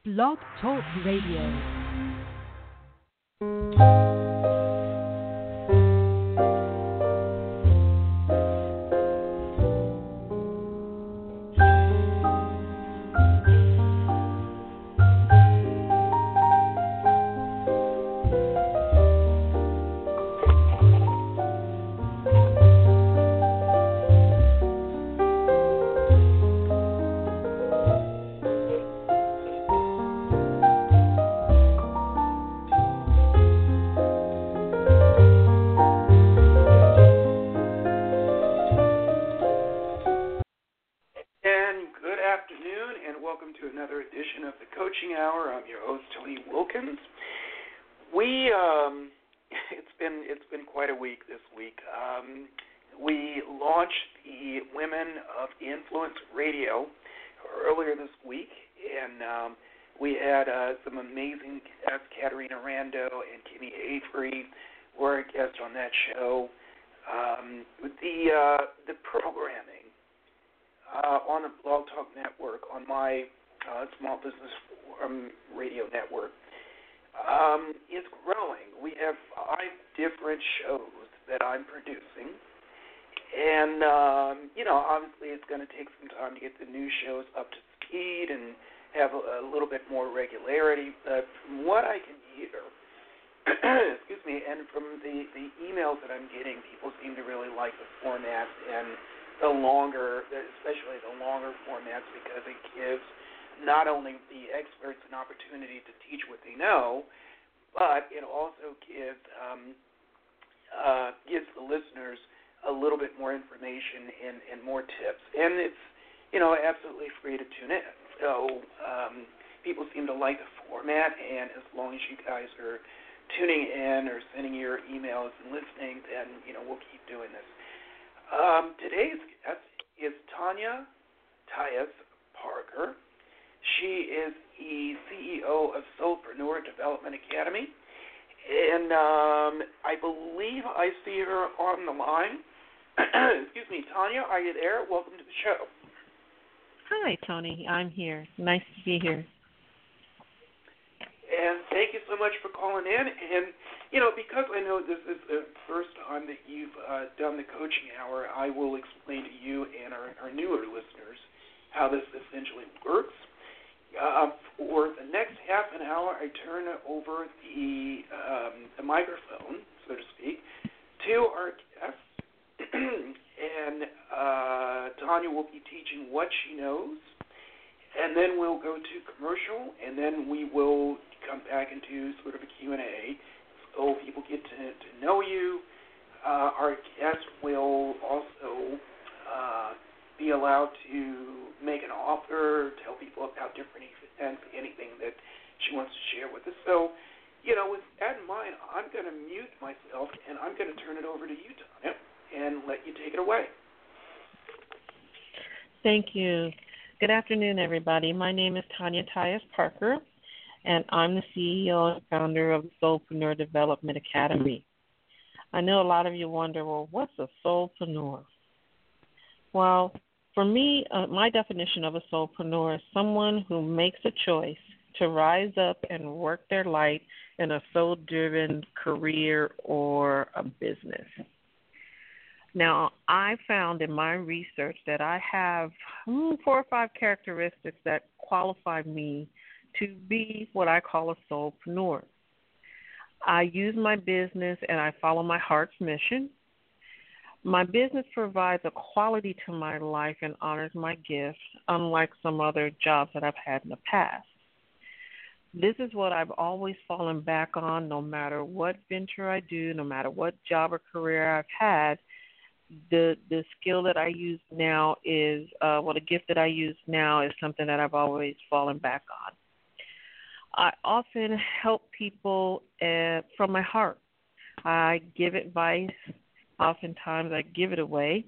Blog Talk Radio. It's been quite a week this week. We launched the Women of Influence Radio earlier this week, and we had some amazing guests. Katarina Rando and Kimmy Avery were a guest on that show. The programming on the Blog Talk Network, on my Small Business Forum radio network, is growing. We have 5 different shows that I'm producing, and obviously it's going to take some time to get the new shows up to speed and have a little bit more regularity. But from what I can hear, excuse me, and from the emails that I'm getting, people seem to really like the format and especially the longer formats, because it gives not only the experts an opportunity to teach what they know, but it also gives the listeners a little bit more information and more tips. And it's, absolutely free to tune in. So people seem to like the format, and as long as you guys are tuning in or sending your emails and listening, then, we'll keep doing this. Today's guest is Tanya Tyus Parker. She is the CEO of Soulpreneur Development Academy, and I believe I see her on the line. Excuse me, Tanya, are you there? Welcome to the show. Hi, Tony. I'm here. Nice to be here. And thank you so much for calling in. And, because I know this is the first time that you've done the coaching hour, I will explain to you and our newer listeners how this essentially works. For the next half an hour, I turn over the microphone, so to speak, to our guest. And Tanya will be teaching what she knows. And then we'll go to commercial, and then we will come back into sort of a Q&A so people get to know you. Our guest will also be allowed to make an offer, tell people about different events, anything that she wants to share with us. So, with that in mind, I'm going to mute myself, and I'm going to turn it over to you, Tanya, and let you take it away. Thank you. Good afternoon, everybody. My name is Tanya Tyus Parker, and I'm the CEO and founder of the Soulpreneur Development Academy. I know a lot of you wonder, well, what's a soulpreneur? Well, for me, my definition of a soulpreneur is someone who makes a choice to rise up and work their light in a soul-driven career or a business. Now, I found in my research that I have 4 or 5 characteristics that qualify me to be what I call a soulpreneur. I use my business and I follow my heart's mission. My business provides a quality to my life and honors my gifts, unlike some other jobs that I've had in the past. This is what I've always fallen back on, no matter what venture I do, no matter what job or career I've had. The skill that I use now is, the gift that I use now is something that I've always fallen back on. I often help people from my heart. I give advice. Oftentimes I give it away.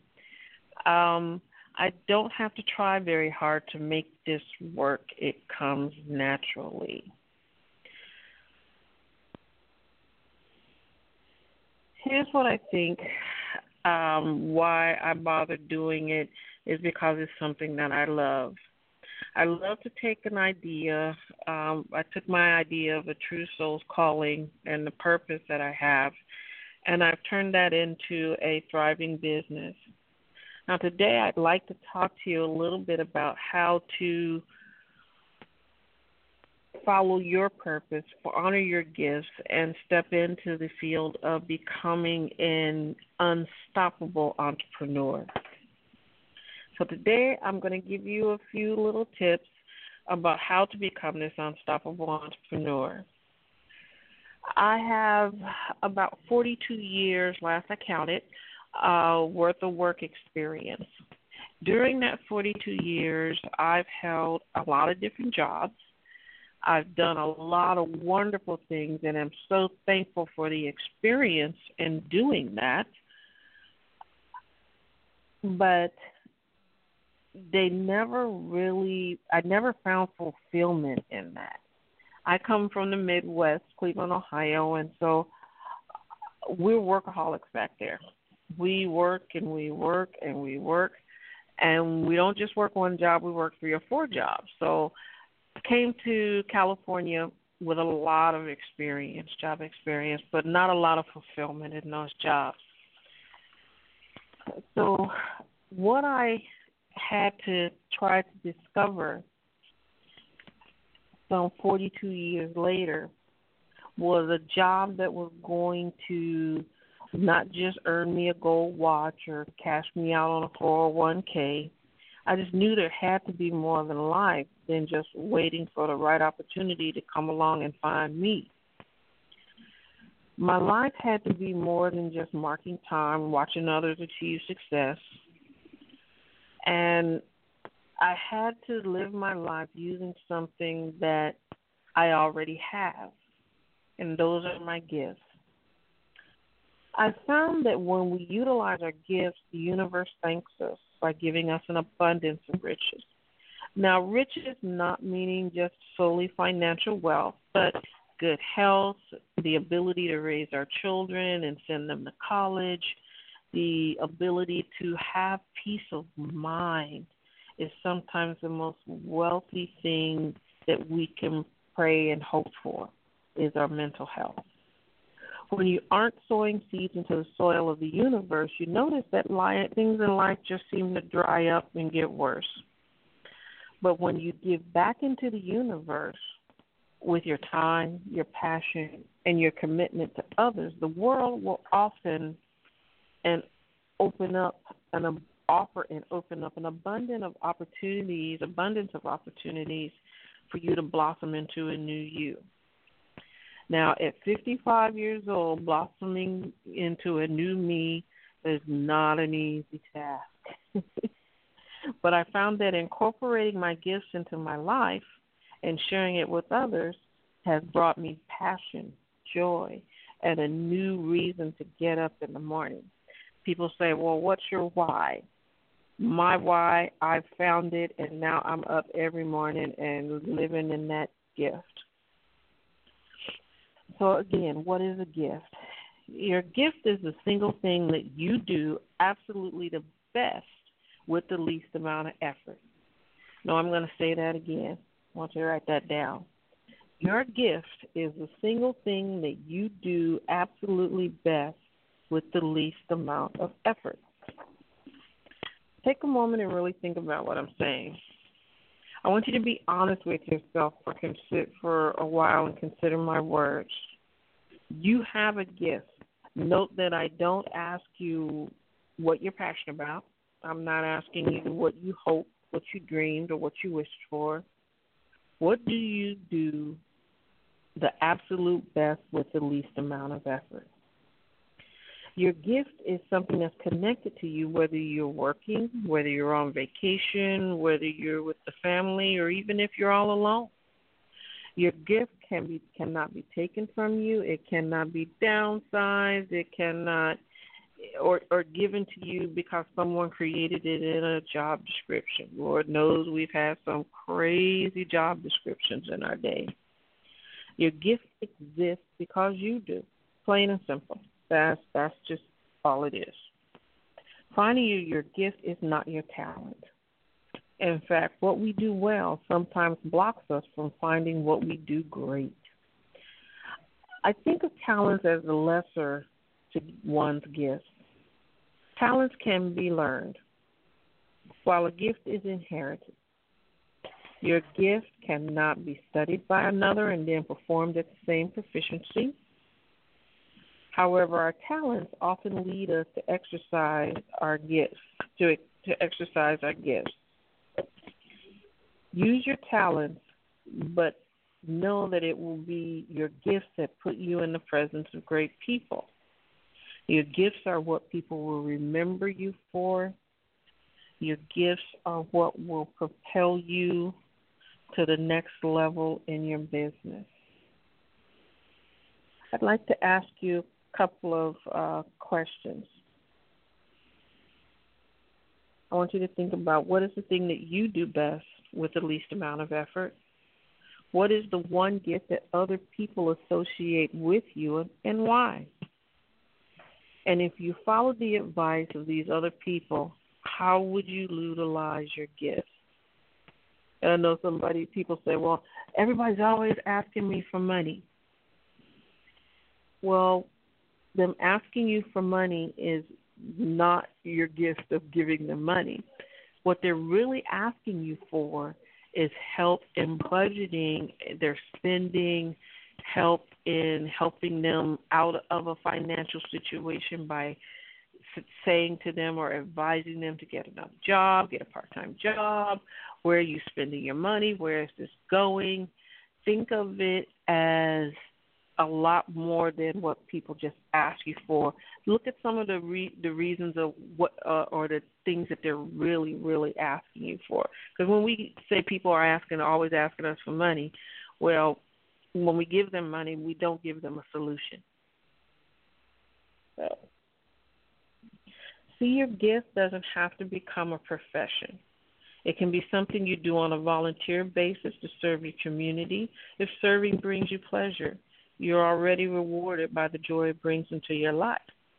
I don't have to try very hard to make this work. It comes naturally. Here's what I think why I bother doing it is because it's something that I love. I love to take an idea. I took my idea of a true soul's calling and the purpose that I have, and I've turned that into a thriving business. Now, today I'd like to talk to you a little bit about how to follow your purpose, honor your gifts, and step into the field of becoming an unstoppable entrepreneur. So today I'm going to give you a few little tips about how to become this unstoppable entrepreneur. I have about 42 years, last I counted, worth of work experience. During that 42 years, I've held a lot of different jobs. I've done a lot of wonderful things, and I'm so thankful for the experience in doing that. But I never found fulfillment in that. I come from the Midwest, Cleveland, Ohio, and so we're workaholics back there. We work and we work and we work, and we don't just work one job, we work 3 or 4 jobs. So I came to California with a lot of experience, job experience, but not a lot of fulfillment in those jobs. So what I had to try to discover some 42 years later was a job that was going to not just earn me a gold watch or cash me out on a 401k. I just knew there had to be more than life than just waiting for the right opportunity to come along and find me. My life had to be more than just marking time, watching others achieve success. And I had to live my life using something that I already have, and those are my gifts. I found that when we utilize our gifts, the universe thanks us by giving us an abundance of riches. Now, riches not meaning just solely financial wealth, but good health, the ability to raise our children and send them to college, the ability to have peace of mind is sometimes the most wealthy thing that we can pray and hope for, is our mental health. When you aren't sowing seeds into the soil of the universe, you notice that things in life just seem to dry up and get worse. But when you give back into the universe with your time, your passion, and your commitment to others, the world will often open up an abundance of opportunities for you to blossom into a new you. Now, at 55 years old, blossoming into a new me is not an easy task. But I found that incorporating my gifts into my life and sharing it with others has brought me passion, joy, and a new reason to get up in the morning. People say, well, what's your why? My why, I found it, and now I'm up every morning and living in that gift. So again, what is a gift? Your gift is the single thing that you do absolutely the best with the least amount of effort. No, I'm going to say that again. I want you to write that down. Your gift is the single thing that you do absolutely best with the least amount of effort. Take a moment and really think about what I'm saying. I want you to be honest with yourself for a while and consider my words. You have a gift. Note that I don't ask you what you're passionate about. I'm not asking you what you hope, what you dreamed, or what you wished for. What do you do the absolute best with the least amount of effort? Your gift is something that's connected to you, whether you're working, whether you're on vacation, whether you're with the family, or even if you're all alone. Your gift cannot be taken from you. It cannot be downsized. It cannot or given to you because someone created it in a job description. Lord knows we've had some crazy job descriptions in our day. Your gift exists because you do, plain and simple. That's just all it is. Finally, your gift is not your talent. In fact, what we do well sometimes blocks us from finding what we do great. I think of talents as the lesser to one's gifts. Talents can be learned, while a gift is inherited. Your gift cannot be studied by another and then performed at the same proficiency. However, our talents often lead us to exercise our gifts, to exercise our gifts. Use your talents, but know that it will be your gifts that put you in the presence of great people. Your gifts are what people will remember you for. Your gifts are what will propel you to the next level in your business. I'd like to ask you a couple of questions. I want you to think about, what is the thing that you do best with the least amount of effort? What is the one gift that other people associate with you, and why? And if you followed the advice of these other people, how would you utilize your gifts? And I know people say, well, everybody's always asking me for money. Well, them asking you for money is not your gift of giving them money. What they're really asking you for is help in budgeting their spending, help in helping them out of a financial situation by saying to them or advising them to get another job, get a part-time job. Where are you spending your money? Where is this going? Think of it as a lot more than what people just ask you for. Look at some of the reasons of what or the things that they're really, really asking you for. Because when we say people are always asking us for money, well, when we give them money, we don't give them a solution. So, see, your gift doesn't have to become a profession. It can be something you do on a volunteer basis to serve your community. If serving brings you pleasure, you're already rewarded by the joy it brings into your life.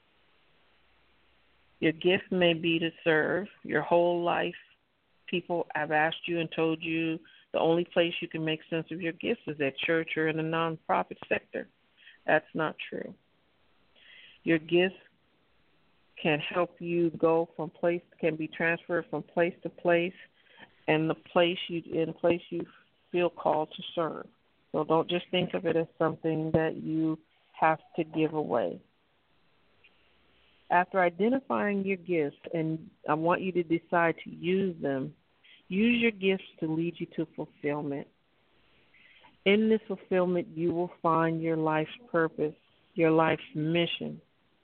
Your gift may be to serve. Your whole life, people have asked you and told you the only place you can make sense of your gifts is at church or in the nonprofit sector. That's not true. Your gifts can help you can be transferred from place to place, and the place you feel called to serve. So don't just think of it as something that you have to give away. After identifying your gifts, and I want you to decide to use them, use your gifts to lead you to fulfillment. In this fulfillment, you will find your life's purpose, your life's mission.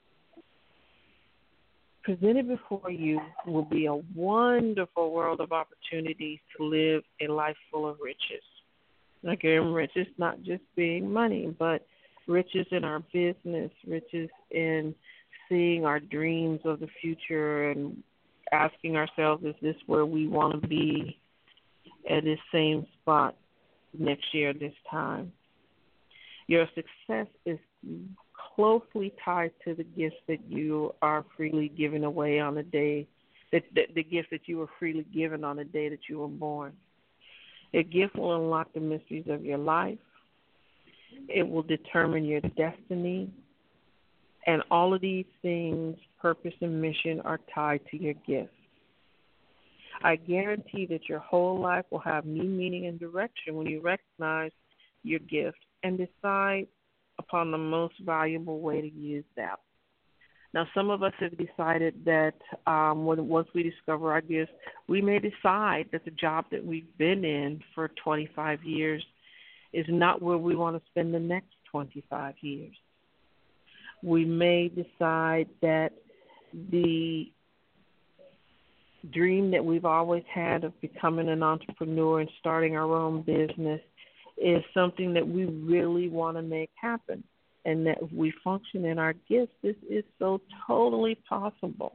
Presented before you will be a wonderful world of opportunities to live a life full of riches. Again, riches not just being money, but riches in our business, riches in seeing our dreams of the future and asking ourselves, is this where we want to be at this same spot next year this time? Your success is closely tied to the gifts that you are freely giving away on the day, the gifts that you were freely given on the day that you were born. A gift will unlock the mysteries of your life. It will determine your destiny. And all of these things, purpose and mission, are tied to your gift. I guarantee that your whole life will have new meaning and direction when you recognize your gift and decide upon the most valuable way to use that. Now, some of us have decided that once we discover our gifts, we may decide that the job that we've been in for 25 years is not where we want to spend the next 25 years. We may decide that the dream that we've always had of becoming an entrepreneur and starting our own business is something that we really want to make happen. And that if we function in our gifts, this is so totally possible.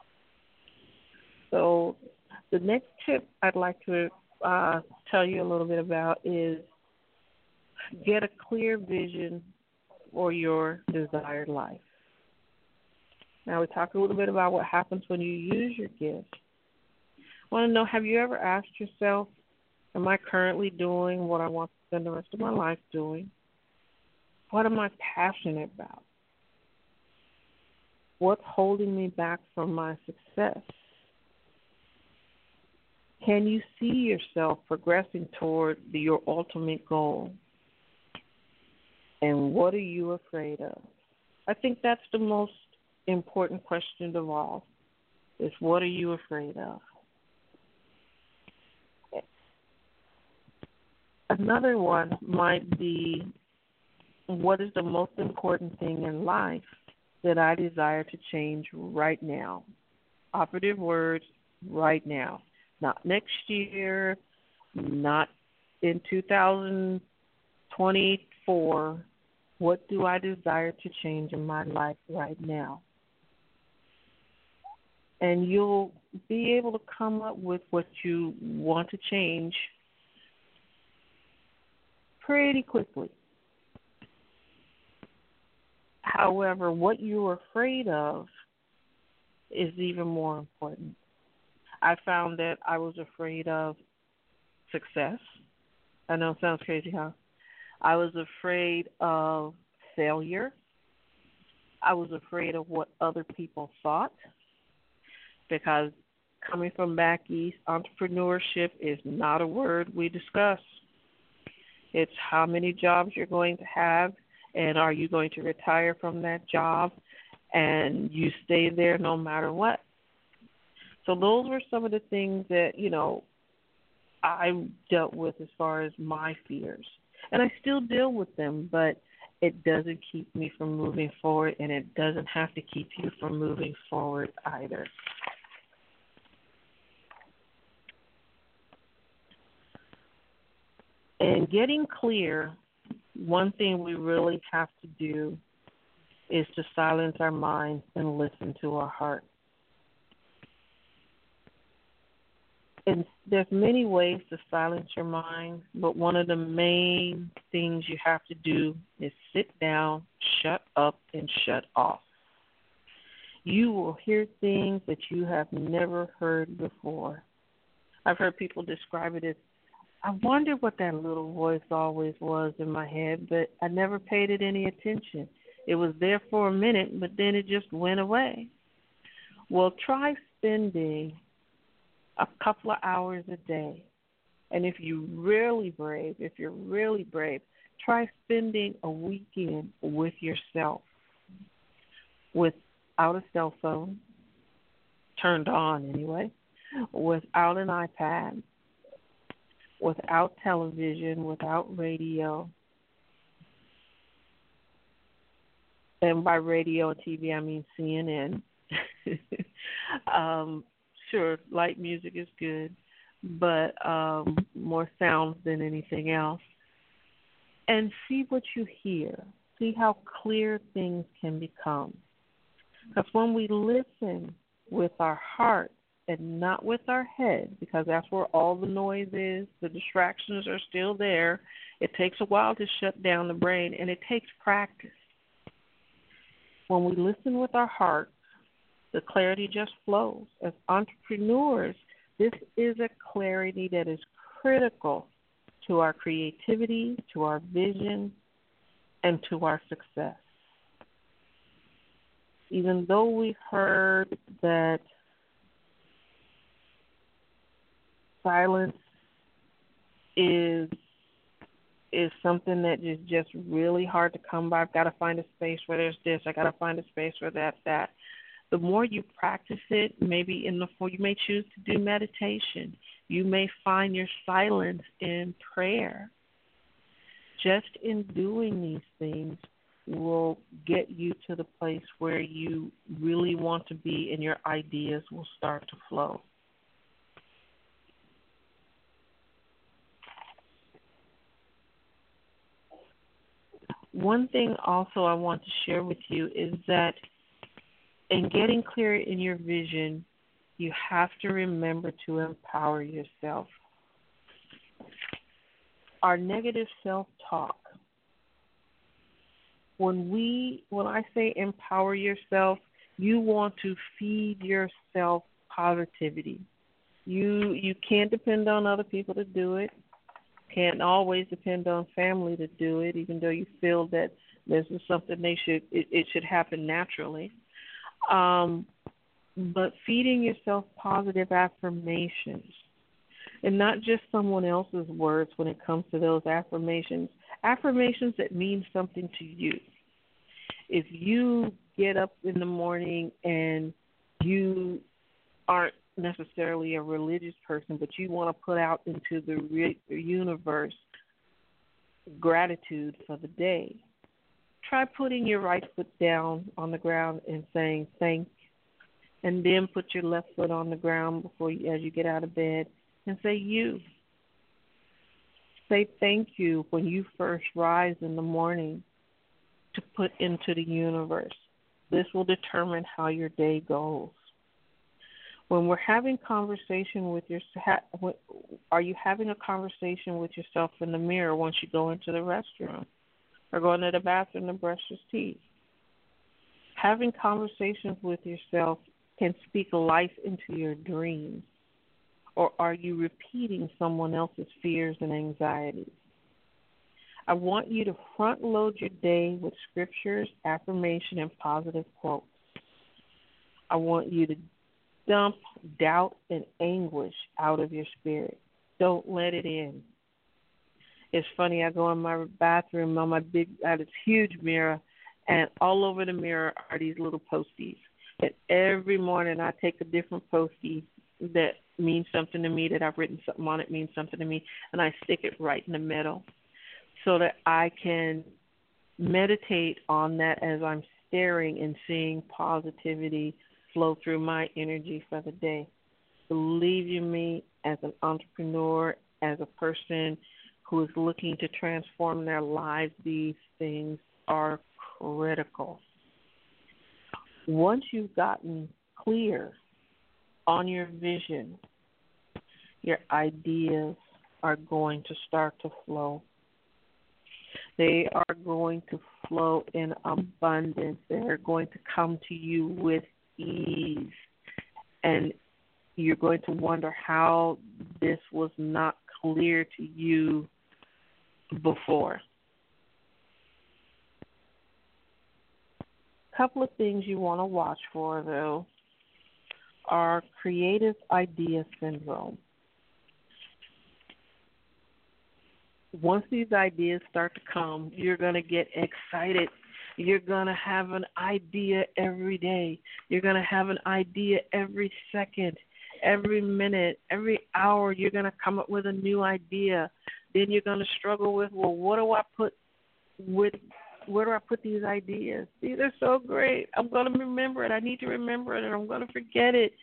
So the next tip I'd like to tell you a little bit about is get a clear vision for your desired life. Now we talked a little bit about what happens when you use your gifts. Want to know, have you ever asked yourself, am I currently doing what I want to spend the rest of my life doing? What am I passionate about? What's holding me back from my success? Can you see yourself progressing toward your ultimate goal? And what are you afraid of? I think that's the most important question of all, is what are you afraid of? Another one might be, what is the most important thing in life that I desire to change right now? Operative words, right now. Not next year, not in 2024. What do I desire to change in my life right now? And you'll be able to come up with what you want to change pretty quickly. However, what you're afraid of is even more important. I found that I was afraid of success. I know it sounds crazy, huh? I was afraid of failure. I was afraid of what other people thought, because coming from back east, entrepreneurship is not a word we discuss. It's how many jobs you're going to have, and are you going to retire from that job, and you stay there no matter what. So those were some of the things that, I dealt with as far as my fears. And I still deal with them, but it doesn't keep me from moving forward, and it doesn't have to keep you from moving forward either. And getting clear, one thing we really have to do is to silence our minds and listen to our heart. And there's many ways to silence your mind, but one of the main things you have to do is sit down, shut up, and shut off. You will hear things that you have never heard before. I've heard people describe it as, I wonder what that little voice always was in my head, but I never paid it any attention. It was there for a minute, but then it just went away. Well, try spending a couple of hours a day. And if you're really brave, try spending a weekend with yourself, without a cell phone, turned on anyway, without an iPad, without television, without radio. And by radio and TV, I mean CNN. Sure, light music is good, but more sounds than anything else. And see what you hear. See how clear things can become. Because when we listen with our heart and not with our head, because that's where all the noise is, the distractions are still there. It takes a while to shut down the brain, and it takes practice. When we listen with our heart, the clarity just flows. As entrepreneurs, this is a clarity that is critical to our creativity, to our vision, and to our success. Even though we've heard that silence is something that is just really hard to come by. I've got to find a space where there's this. I got to find a space where that's that. The more you practice it, maybe you may choose to do meditation. You may find your silence in prayer. Just in doing these things will get you to the place where you really want to be, and your ideas will start to flow. One thing also I want to share with you is that in getting clear in your vision, you have to remember to empower yourself. Our negative self-talk. When I say empower yourself, you want to feed yourself positivity. You can't depend on other people to do it. Can't always depend on family to do it, even though you feel that this is something it should happen naturally. Um, but feeding yourself positive affirmations, and not just someone else's words when it comes to those affirmations that mean something to you. If you get up in the morning and you aren't necessarily a religious person, but you want to put out into the universe gratitude for the day, try putting your right foot down on the ground and saying thank you, and then put your left foot on the ground as you get out of bed and say you. Say thank you when you first rise in the morning to put into the universe. This will determine how your day goes. When we're having conversation with are you having a conversation with yourself in the mirror once you go into the restroom or go into the bathroom to brush your teeth? Having conversations with yourself can speak life into your dreams. Or are you repeating someone else's fears and anxieties? I want you to front load your day with scriptures, affirmation, and positive quotes. I want you to dump doubt and anguish out of your spirit. Don't let it in. It's funny, I go in my bathroom on I have this huge mirror, and all over the mirror are these little posties. And every morning I take a different postie that means something to me, that I've written something on it means something to me, and I stick it right in the middle so that I can meditate on that as I'm staring and seeing positivity flow through my energy for the day. Believe you me, as an entrepreneur, as a person who is looking to transform their lives, these things are critical. Once you've gotten clear on your vision, your ideas are going to start to flow. They are going to flow in abundance. They're going to come to you with ease. And you're going to wonder how this was not clear to you before. A couple of things you want to watch for, though, are creative idea syndrome. Once these ideas start to come, you're going to get excited. You're going to have an idea every day. You're going to have an idea every second, every minute, every hour. You're going to come up with a new idea. Then you're going to struggle with, well, where do I put these ideas? These are so great. I'm going to remember it. I need to remember it, and I'm going to forget it.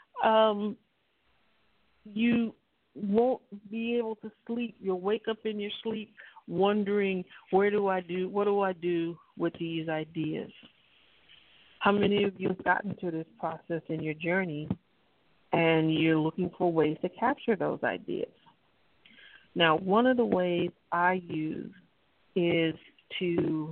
You won't be able to sleep. You'll wake up in your sleep wondering, what do I do with these ideas? How many of you have gotten to this process in your journey and you're looking for ways to capture those ideas? Now, one of the ways I use is to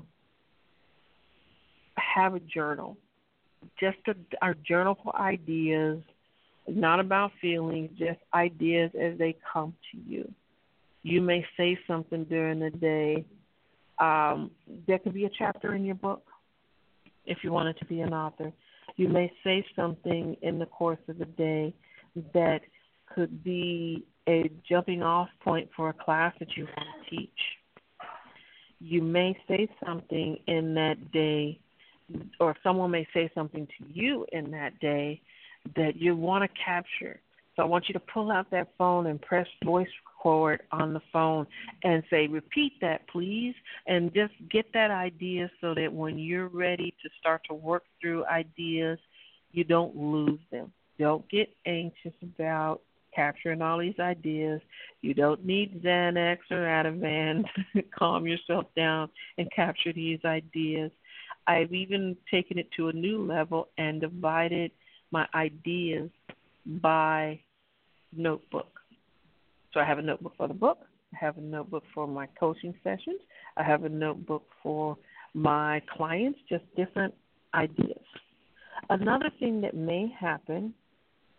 have a journal, our journal for ideas, not about feelings, just ideas as they come to you. You may say something during the day. There could be a chapter in your book if you wanted to be an author. You may say something in the course of the day that could be a jumping off point for a class that you want to teach. You may say something in that day, or someone may say something to you in that day that you want to capture. So I want you to pull out that phone and press voice record on the phone and say, repeat that, please, and just get that idea so that when you're ready to start to work through ideas, you don't lose them. Don't get anxious about capturing all these ideas. You don't need Xanax or Ativan to calm yourself down and capture these ideas. I've even taken it to a new level and divided my ideas by notebook. So I have a notebook for the book. I have a notebook for my coaching sessions. I have a notebook for my clients, just different ideas. Another thing that may happen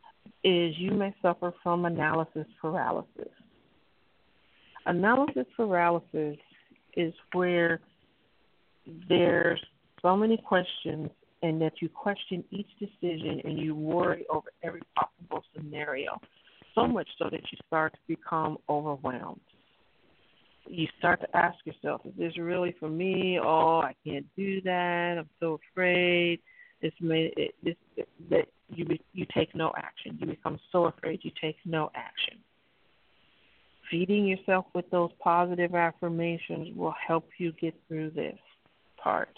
is you may suffer from analysis paralysis. Analysis paralysis is where there's so many questions and that you question each decision and you worry over every possible scenario, so much so that you start to become overwhelmed. You start to ask yourself, is this really for me? Oh, I can't do that. I'm so afraid. That you take no action. You become so afraid you take no action. Feeding yourself with those positive affirmations will help you get through this part.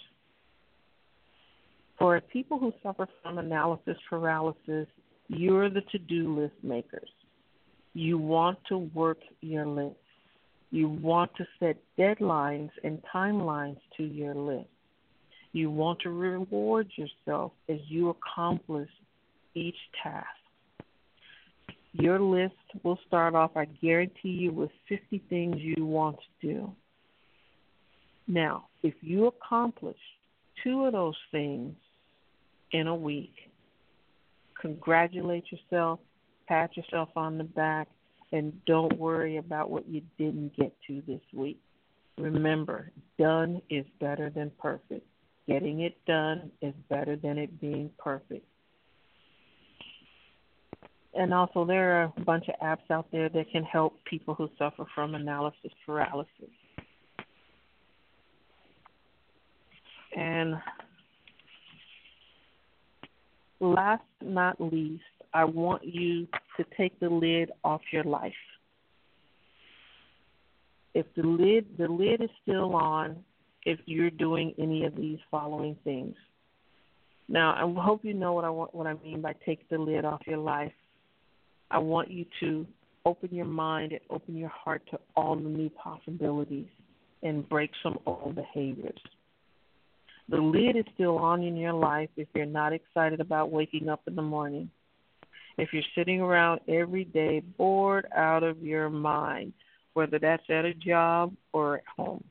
For people who suffer from analysis paralysis, you're the to-do list makers. You want to work your list. You want to set deadlines and timelines to your list. You want to reward yourself as you accomplish each task. Your list will start off, I guarantee you, with 50 things you want to do. Now, if you accomplish 2 of those things in a week, congratulate yourself, pat yourself on the back, and don't worry about what you didn't get to this week. Remember, done is better than perfect. Getting it done is better than it being perfect. And also, there are a bunch of apps out there that can help people who suffer from analysis paralysis. And last but not least, I want you to take the lid off your life. If the lid is still on, if you're doing any of these following things. Now, I hope you know what I mean by take the lid off your life. I want you to open your mind and open your heart to all the new possibilities and break some old behaviors. The lid is still on in your life if you're not excited about waking up in the morning. If you're sitting around every day bored out of your mind, whether that's at a job or at home.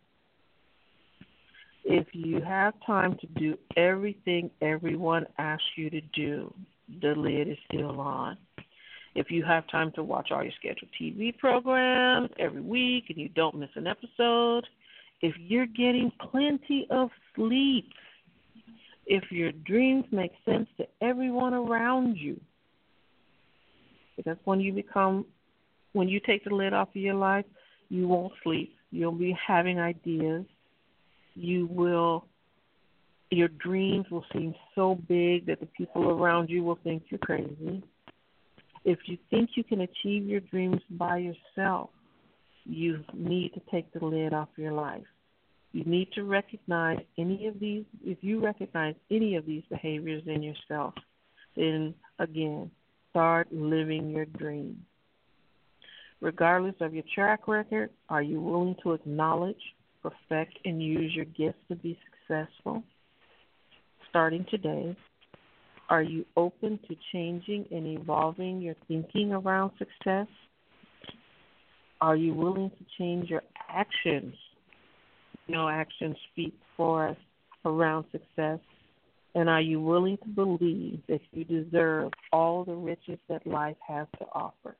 If you have time to do everything everyone asks you to do, the lid is still on. If you have time to watch all your scheduled TV programs every week and you don't miss an episode, if you're getting plenty of sleep, if your dreams make sense to everyone around you, because when you take the lid off of your life, you won't sleep. You'll be having ideas. Your dreams will seem so big that the people around you will think you're crazy. If you think you can achieve your dreams by yourself, you need to take the lid off your life. You need to recognize any of these. If you recognize any of these behaviors in yourself, then again, start living your dream. Regardless of your track record, are you willing to acknowledge, perfect, and use your gifts to be successful? Starting today, are you open to changing and evolving your thinking around success? Are you willing to change your actions? Actions speak for us around success. And are you willing to believe that you deserve all the riches that life has to offer?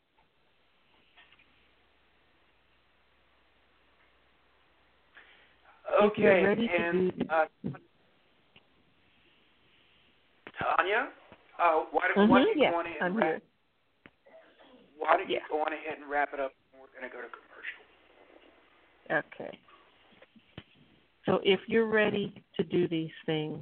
Okay, and Tanya, why don't you go on ahead and wrap? Why don't you go on ahead and wrap it up? And we're going to go to commercial. Okay. So if you're ready to do these things,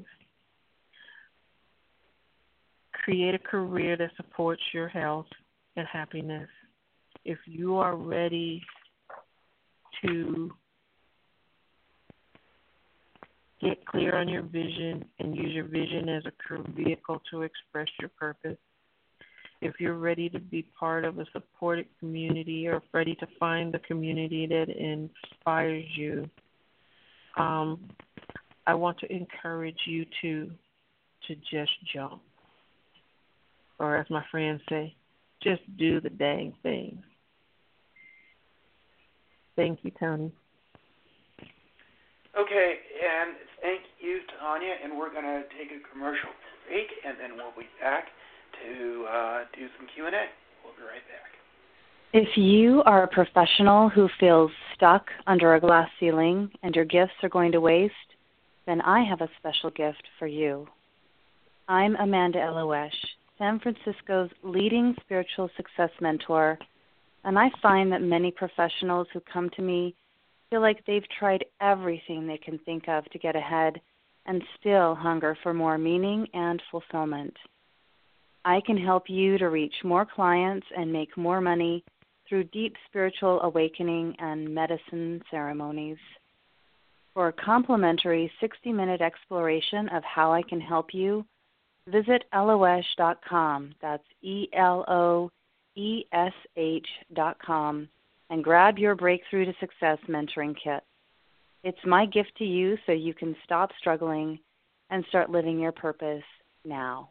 create a career that supports your health and happiness. If you are ready to get clear on your vision and use your vision as a vehicle to express your purpose, if you're ready to be part of a supported community or ready to find the community that inspires you, I want to encourage you to just jump. Or as my friends say, just do the dang thing. Thank you, Tony. Okay, and thank you, Tanya, and we're going to take a commercial break, and then we'll be back to do some Q&A. We'll be right back. If you are a professional who feels stuck under a glass ceiling and your gifts are going to waste, then I have a special gift for you. I'm Amanda Eloesh, San Francisco's leading spiritual success mentor, and I find that many professionals who come to me feel like they've tried everything they can think of to get ahead and still hunger for more meaning and fulfillment. I can help you to reach more clients and make more money through deep spiritual awakening and medicine ceremonies. For a complimentary 60-minute exploration of how I can help you, visit eloesh.com. That's ELOESH.com, and grab your Breakthrough to Success mentoring kit. It's my gift to you so you can stop struggling and start living your purpose now.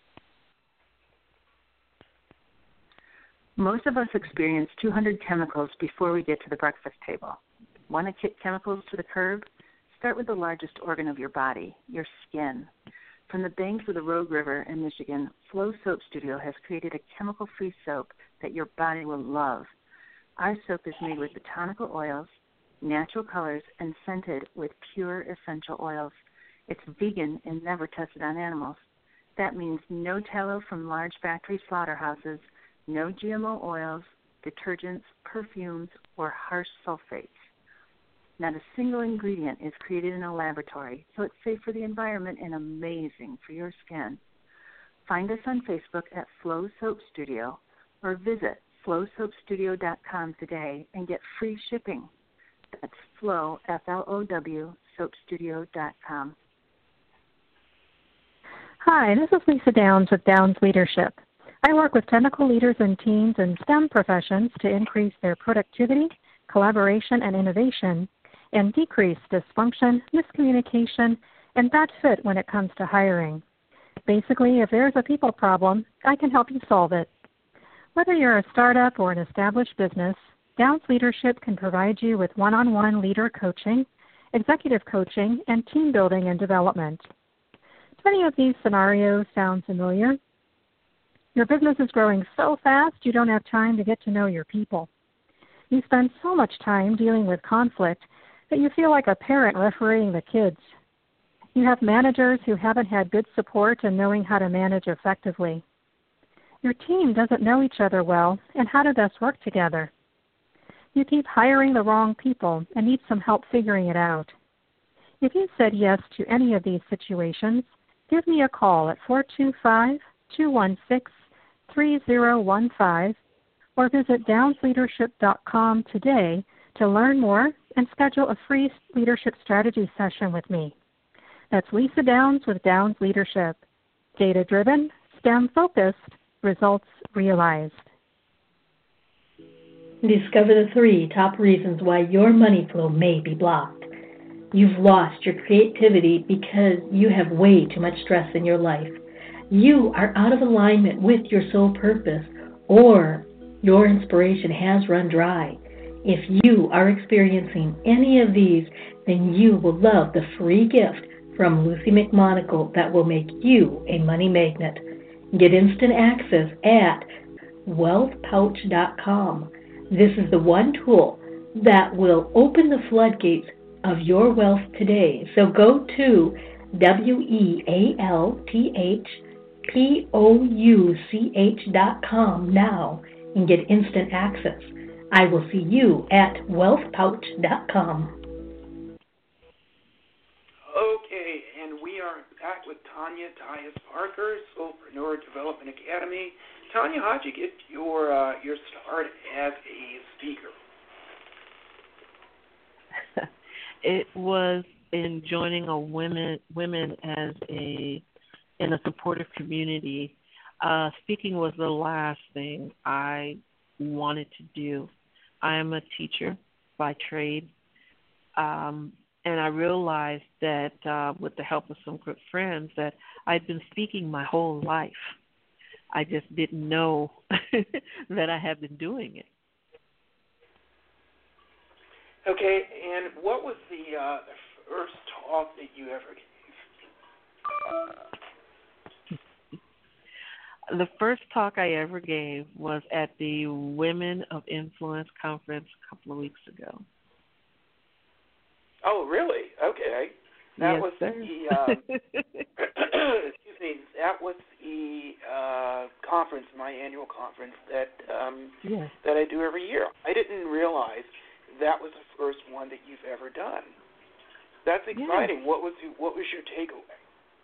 Most of us experience 200 chemicals before we get to the breakfast table. Want to kick chemicals to the curb? Start with the largest organ of your body, your skin. From the banks of the Rogue River in Michigan, Flow Soap Studio has created a chemical-free soap that your body will love. Our soap is made with botanical oils, natural colors, and scented with pure essential oils. It's vegan and never tested on animals. That means no tallow from large factory slaughterhouses, no GMO oils, detergents, perfumes, or harsh sulfates. Not a single ingredient is created in a laboratory, so it's safe for the environment and amazing for your skin. Find us on Facebook at Flow Soap Studio or visit flowsoapstudio.com today and get free shipping. That's Flow, F-L-O-W, soapstudio.com. Hi, this is Lisa Downs with Downs Leadership. I work with technical leaders and teams in STEM professions to increase their productivity, collaboration, and innovation, and decrease dysfunction, miscommunication, and bad fit when it comes to hiring. Basically, if there's a people problem, I can help you solve it. Whether you're a startup or an established business, Downs Leadership can provide you with one-on-one leader coaching, executive coaching, and team building and development. Do any of these scenarios sound familiar? Your business is growing so fast you don't have time to get to know your people. You spend so much time dealing with conflict that you feel like a parent refereeing the kids. You have managers who haven't had good support in knowing how to manage effectively. Your team doesn't know each other well and how to best work together. You keep hiring the wrong people and need some help figuring it out. If you said yes to any of these situations, give me a call at 425-216-3015 or visit downsleadership.com today to learn more and schedule a free leadership strategy session with me. That's Lisa Downs with Downs Leadership. Data-driven, STEM-focused, results realized. Discover the 3 top reasons why your money flow may be blocked. You've lost your creativity because you have way too much stress in your life. You are out of alignment with your soul purpose, or your inspiration has run dry. If you are experiencing any of these, then you will love the free gift from Lucy McMonagle that will make you a money magnet. Get instant access at wealthpouch.com. This is the one tool that will open the floodgates of your wealth today. So go to wealthpouch.com now and get instant access. I will see you at wealthpouch.com. Okay, and we are back with Tanya Tyus Parker, Soulpreneur Development Academy. Tanya, how'd you get your start as a speaker? It was in joining women as in a supportive community. Speaking was the last thing I wanted to do. I am a teacher by trade, and I realized that with the help of some good friends that I'd been speaking my whole life. I just didn't know that I had been doing it. Okay, and what was the first talk that you ever The first talk I ever gave was at the Women of Influence conference a couple of weeks ago. Oh, really? Okay. That yes, was sir. the excuse me. That was the conference, my annual conference that yes. that I do every year. I didn't realize that was the first one that you've ever done. That's exciting. Yes. What was your takeaway?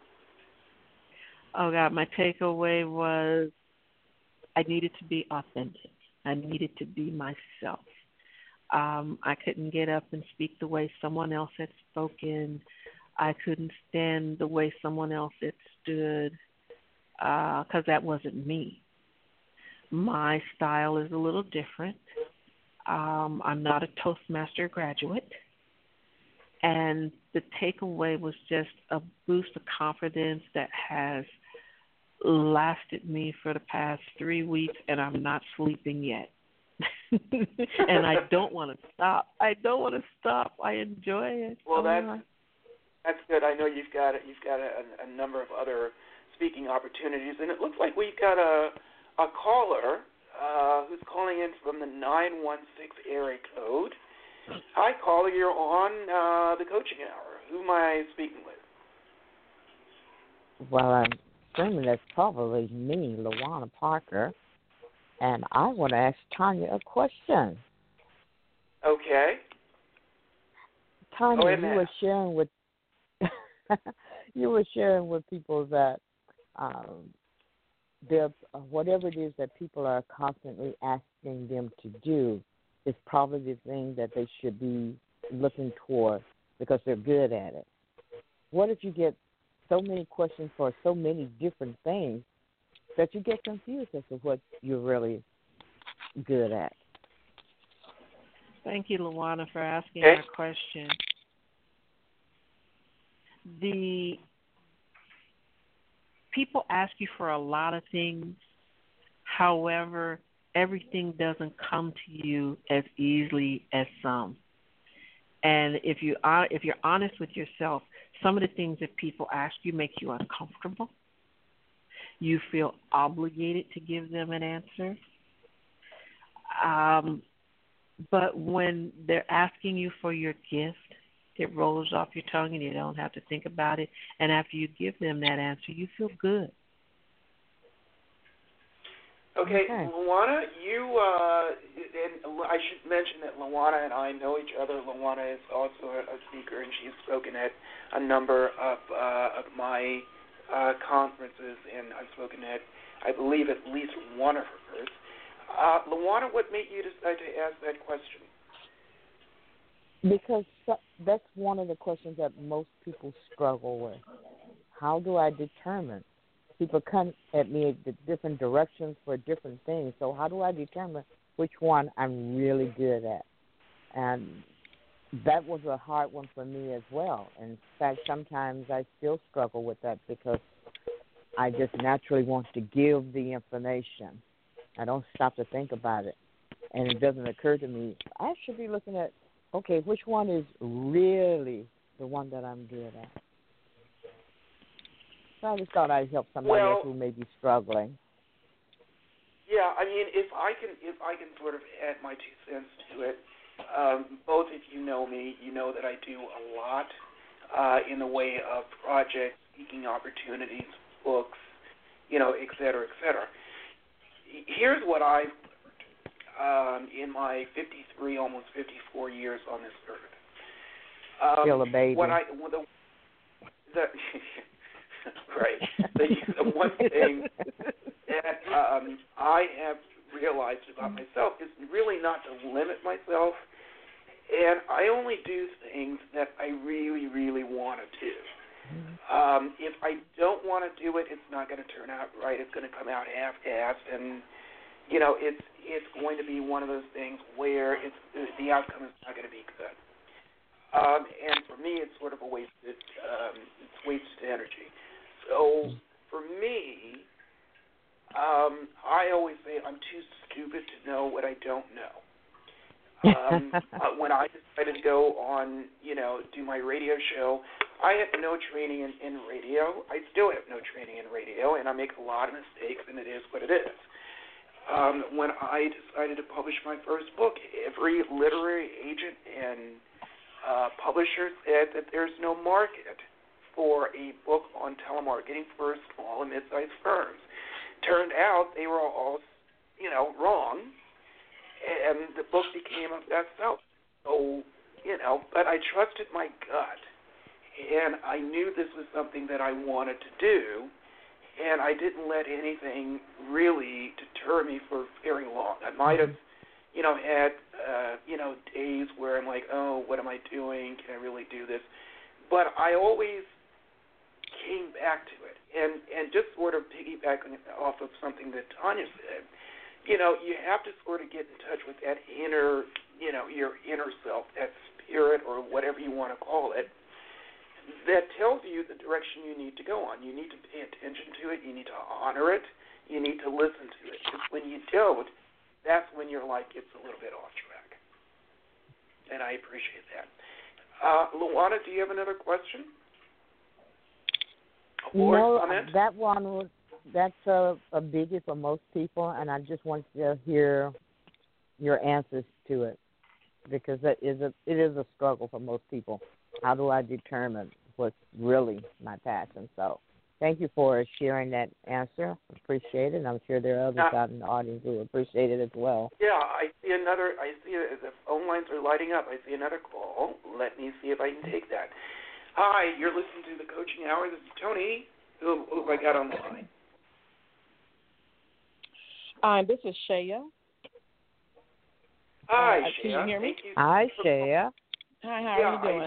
Oh God, my takeaway was I needed to be authentic. I needed to be myself. I couldn't get up and speak the way someone else had spoken. I couldn't stand the way someone else had stood because that wasn't me. My style is a little different. I'm not a Toastmaster graduate. And the takeaway was just a boost of confidence that has lasted me for the past 3 weeks, and I'm not sleeping yet. And I don't want to stop. I enjoy it. Well, that's good. I know you've got a number of other speaking opportunities, and it looks like we've got a caller who's calling in from the 916 area code. Hi, caller. You're on the coaching hour. Who am I speaking with? Well, I'm assuming that's probably me, LaWanna Parker, and I want to ask Tanya a question. Okay. Tanya, you were sharing with people that whatever it is that people are constantly asking them to do is probably the thing that they should be looking toward because they're good at it. What if you get so many questions for so many different things that you get confused as to what you're really good at? Thank you, LaWanna, for asking that question. The people ask you for a lot of things. However, everything doesn't come to you as easily as some. And if you're honest with yourself, some of the things that people ask you make you uncomfortable. You feel obligated to give them an answer. But when they're asking you for your gift, it rolls off your tongue and you don't have to think about it. And after you give them that answer, you feel good. Okay, LaWanna, and I should mention that LaWanna and I know each other. LaWanna is also a speaker, and she's spoken at a number of my conferences, and I've spoken at, I believe, at least one of hers. LaWanna, what made you decide to ask that question? Because that's one of the questions that most people struggle with. How do I determine? People come at me at the different directions for different things. So how do I determine which one I'm really good at? And that was a hard one for me as well. In fact, sometimes I still struggle with that because I just naturally want to give the information. I don't stop to think about it. And it doesn't occur to me, I should be looking at, okay, which one is really the one that I'm good at? So I just thought I'd help somebody else who may be struggling. Yeah, I mean, if I can sort of add my 2 cents to it, both of you know me, you know that I do a lot in the way of projects, speaking opportunities, books, et cetera, et cetera. Here's what I've learned in my 53, almost 54 years on this earth. Still a baby. Right. The one thing that I have realized about myself is really not to limit myself, and I only do things that I really, really want to do. If I don't want to do it, it's not going to turn out right. It's going to come out half-assed, and it's going to be one of those things where the outcome is not going to be good. And for me, it's sort of a wasted energy. So for me, I always say I'm too stupid to know what I don't know. When I decided to go on, do my radio show, I had no training in radio. I still have no training in radio, and I make a lot of mistakes, and it is what it is. When I decided to publish my first book, every literary agent and publisher said that there's no market for a book on telemarketing for small and mid-sized firms. Turned out they were all, wrong, and the book became a bestseller. So, but I trusted my gut, and I knew this was something that I wanted to do, and I didn't let anything really deter me for very long. I might have, had, days where I'm like, oh, what am I doing? Can I really do this? But I always came back to it. And just sort of piggybacking off of something that Tanya said, you have to sort of get in touch with that inner, your inner self, that spirit or whatever you want to call it, that tells you the direction you need to go on. You need to pay attention to it. You need to honor it. You need to listen to it. Because when you don't, that's when you're like, it's a little bit off track. And I appreciate that. Luana, do you have another question? That's a biggie for most people, and I just want to hear your answers to it, because it is a struggle for most people. How do I determine what's really my passion? So thank you for sharing that answer. Appreciate it, and I'm sure there are others out in the audience who appreciate it as well. Yeah, I see the phone lines are lighting up. I see another call. Let me see if I can take that. Hi, you're listening to the Coaching Hour. This is Tony. Who I got on the line? This is Shaya. Hi, Shaya. Can you hear me? Hi, Shaya. Hi, how are you doing?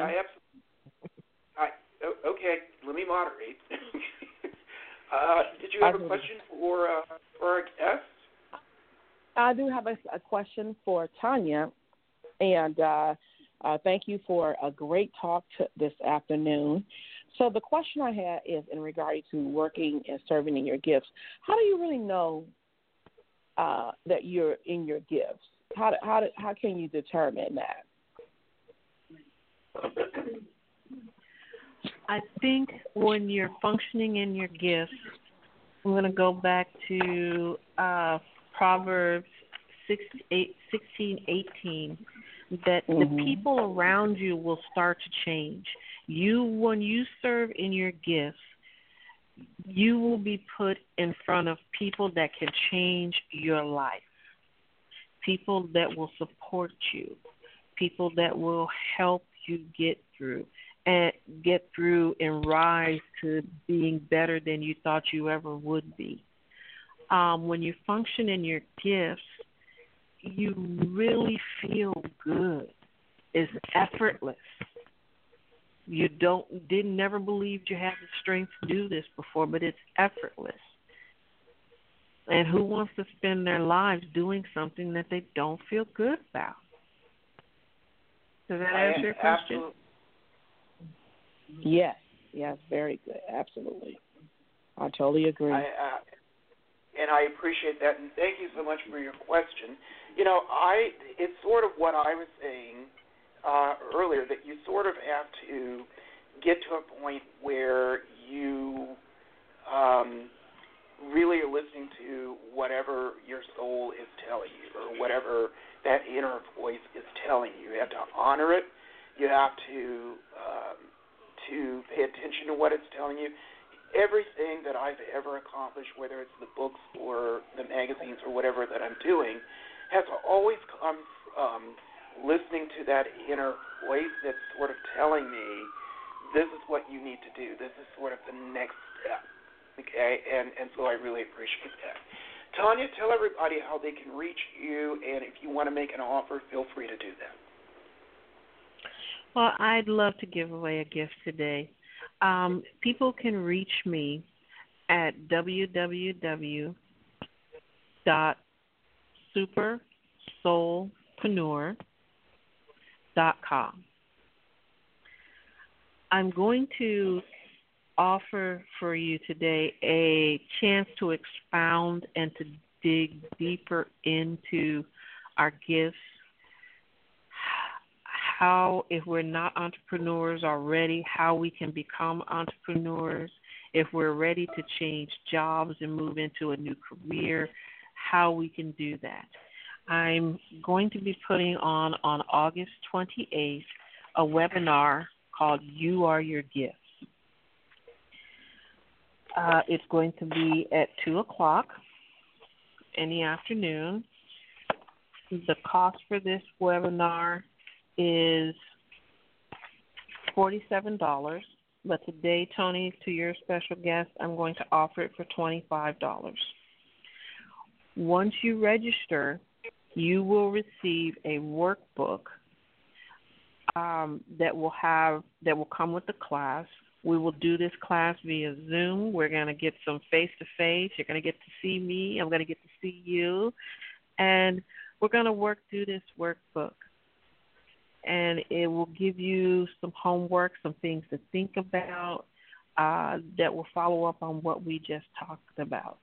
Okay, let me moderate. Did you have a question for our guest? I do have a question for Tanya, and thank you for a great talk this afternoon. So the question I had is in regard to working and serving in your gifts. How do you really know that you're in your gifts? How can you determine that? I think when you're functioning in your gifts, I'm going to go back to Proverbs 16:18, that the people around you will start to change. When you serve in your gifts, you will be put in front of people that can change your life, people that will support you, people that will help you get through and rise to being better than you thought you ever would be. When you function in your gifts, you really feel good. It's effortless. You never believed you had the strength to do this before, but it's effortless. And who wants to spend their lives doing something that they don't feel good about? Does that answer your question? Yes, very good. Absolutely. I totally agree. And I appreciate that, and thank you so much for your question. It's sort of what I was saying earlier, that you sort of have to get to a point where you really are listening to whatever your soul is telling you, or whatever that inner voice is telling you. You have to honor it. You have to pay attention to what it's telling you. Everything that I've ever accomplished, whether it's the books or the magazines or whatever that I'm doing, has always come from listening to that inner voice that's sort of telling me, this is what you need to do. This is sort of the next step. Okay? And so I really appreciate that. Tanya, tell everybody how they can reach you, and if you want to make an offer, feel free to do that. Well, I'd love to give away a gift today. People can reach me at www.supersoulpreneur.com. I'm going to offer for you today a chance to expound and to dig deeper into our gifts how, if we're not entrepreneurs already, how we can become entrepreneurs, if we're ready to change jobs and move into a new career, how we can do that. I'm going to be putting on August 28th a webinar called You Are Your Gifts. It's going to be at 2 o'clock in the afternoon. The cost for this webinar is $47, but today, Tony, to your special guest, I'm going to offer it for $25. Once you register, you will receive a workbook that will come with the class. We will do this class via Zoom. We're going to get some face-to-face. You're going to get to see me. I'm going to get to see you. And we're going to work through this workbook. And it will give you some homework, some things to think about that will follow up on what we just talked about.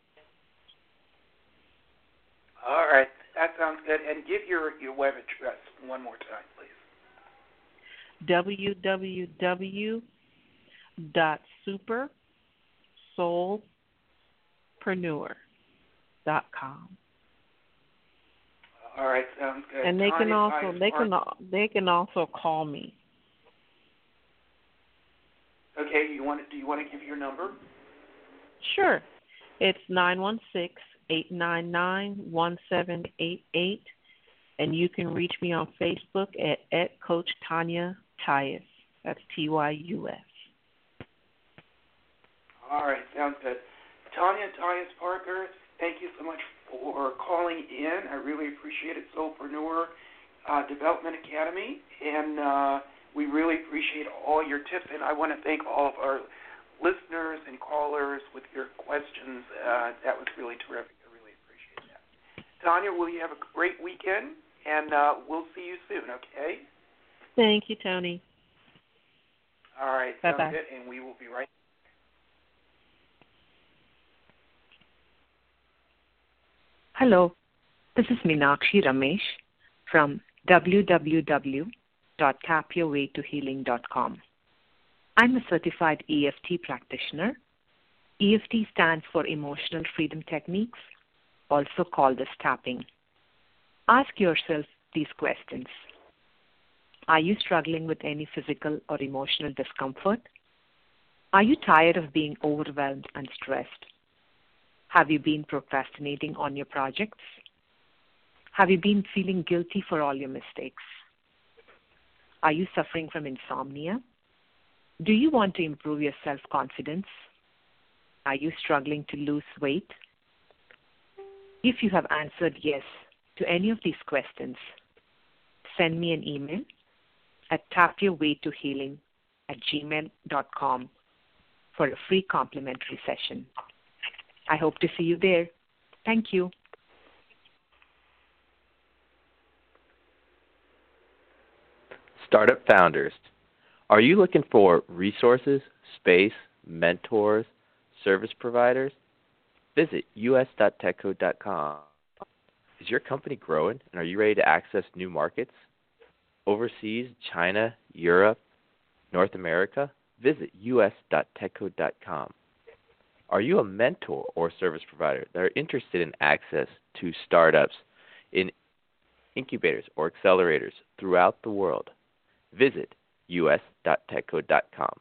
All right. That sounds good. And give your web address one more time, please. www.supersoulpreneur.com. All right, sounds good. And they can also call me. Okay, do you want to give your number? Sure. It's 916-899-1788, and you can reach me on Facebook at Coach Tanya Tyus. That's Tyus. All right, sounds good. Tanya Tyus Parker, thank you so much for calling in. I really appreciate it. Soulpreneur Development Academy, and we really appreciate all your tips. And I want to thank all of our listeners and callers with your questions. That was really terrific. I really appreciate that. Tanya, will you have a great weekend? And we'll see you soon, okay? Thank you, Tony. All right, Bye-bye. Sounds good, and we will be right back. Hello, this is Meenakshi Ramesh from www.tapyourwaytohealing.com. I'm a certified EFT practitioner. EFT stands for Emotional Freedom Techniques, also called as tapping. Ask yourself these questions. Are you struggling with any physical or emotional discomfort? Are you tired of being overwhelmed and stressed? Have you been procrastinating on your projects? Have you been feeling guilty for all your mistakes? Are you suffering from insomnia? Do you want to improve your self-confidence? Are you struggling to lose weight? If you have answered yes to any of these questions, send me an email at tapyourwaytohealing@gmail.com for a free complimentary session. I hope to see you there. Thank you. Startup founders, are you looking for resources, space, mentors, service providers? Visit us.techcode.com. Is your company growing, and are you ready to access new markets? Overseas, China, Europe, North America? Visit us.techcode.com. Are you a mentor or service provider that are interested in access to startups in incubators or accelerators throughout the world? Visit us.techcode.com.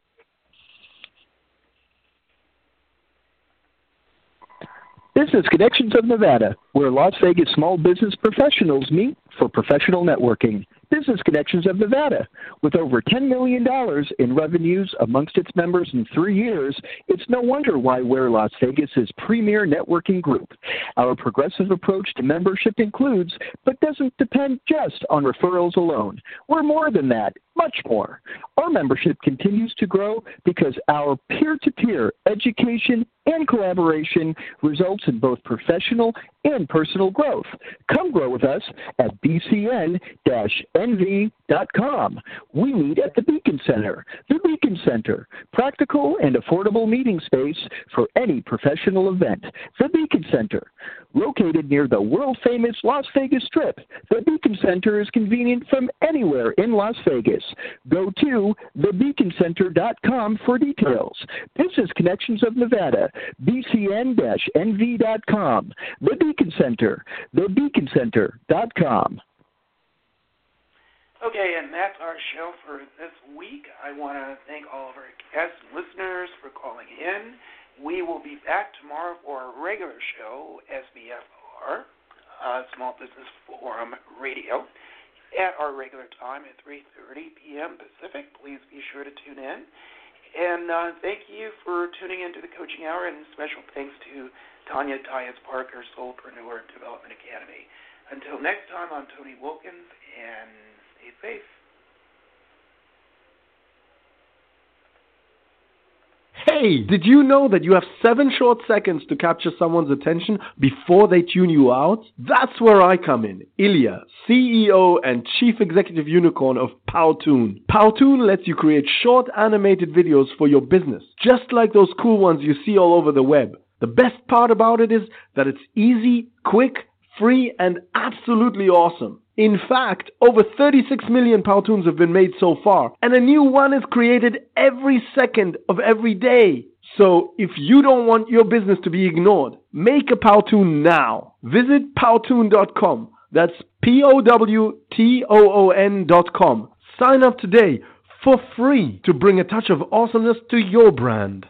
Business Connections of Nevada, where Las Vegas small business professionals meet for professional networking. Business Connections of Nevada, with over $10 million in revenues amongst its members in 3 years, it's no wonder why we're Las Vegas's premier networking group. Our progressive approach to membership includes, but doesn't depend just on referrals alone. We're more than that, much more. Our membership continues to grow because our peer-to-peer education and collaboration results in both professional and personal growth. Come grow with us at bcn-nv.com. We meet at the Beacon Center. The Beacon Center, practical and affordable meeting space for any professional event. The Beacon Center. Located near the world-famous Las Vegas Strip, the Beacon Center is convenient from anywhere in Las Vegas. Go to thebeaconcenter.com for details. Business Connections of Nevada, bcn-nv.com. The Beacon Center, thebeaconcenter.com. Okay, and that's our show for this week. I want to thank all of our guests and listeners for calling in. We will be back tomorrow for our regular show, SBFR, Small Business Forum Radio, at our regular time at 3:30 p.m. Pacific. Please be sure to tune in. And thank you for tuning into the Coaching Hour, and special thanks to Tanya Tyus Parker, Soulpreneur Development Academy. Until next time, I'm Tony Wilkins, and stay safe. Hey, did you know that you have 7 short seconds to capture someone's attention before they tune you out? That's where I come in. Ilya, CEO and Chief Executive Unicorn of Powtoon. Powtoon lets you create short animated videos for your business, just like those cool ones you see all over the web. The best part about it is that it's easy, quick, free, and absolutely awesome. In fact, over 36 million Powtoons have been made so far, and a new one is created every second of every day. So if you don't want your business to be ignored, make a Powtoon now. Visit powtoon.com. That's POWTOON.com. Sign up today for free to bring a touch of awesomeness to your brand.